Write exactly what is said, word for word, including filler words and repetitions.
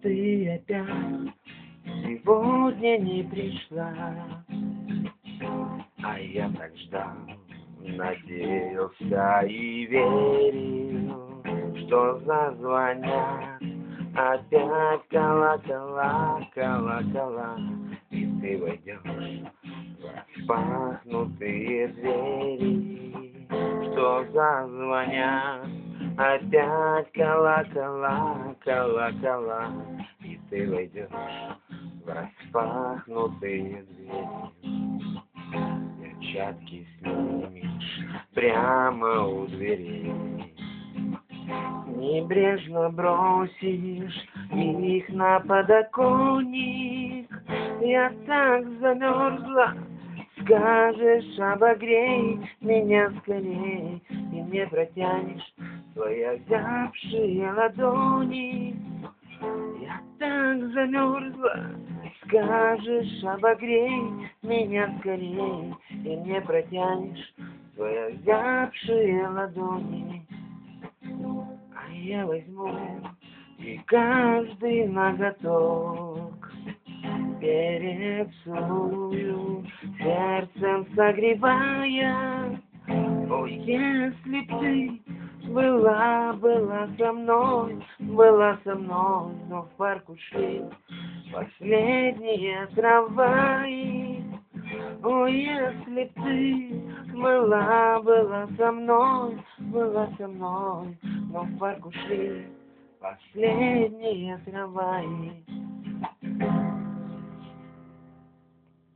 ты опять сегодня не пришла. А я так ждал, надеялся и верил, что зазвонят опять колокола, колокола, и ты войдешь в распахнутые двери, что зазвонят опять колокола, колокола, и ты войдешь в распахнутые двери. Перчатки снимешь прямо у дверей, небрежно бросишь их на подоконник. Я так замерзла, скажешь, обогрей меня скорей, и мне протянешь свои озябшие ладони. Я так замерзла, скажешь, обогрей меня скорей, и мне протянешь свои озябшие ладони. А я возьму и каждый ноготок перецелую, сердцем согревая. О, если б ты была, была со мной, была со мной, но в парк ушли последние трамваи. О, если б ты была, была со мной, была со мной, но в парк ушли последние трамваи.